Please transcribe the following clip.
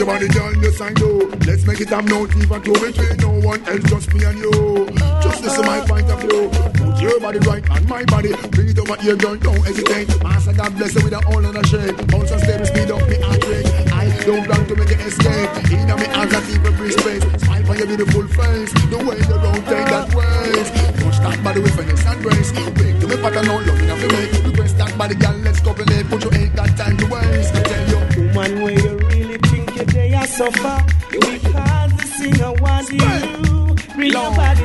your body, girl, yes I know. Let's make it have no teeth and two between no one else, just me and you. Just listen my point of view. Put your body right on my body. Bring it over here, girl, don't hesitate. Master God bless you with a whole other shape. Also stay with speed up me heart rate. I don't plan to make it escape. In my hands I keep a free space. Smile for your beautiful face. The way you rotate that waist. Touch that body with finesse and grace. Break to me pattern out, love enough to make. Request that body, girl, let's couple it. Put you ain't got time to waste. I tell you, woman, where you really think your day I suffer because the singer wants you. Bring your body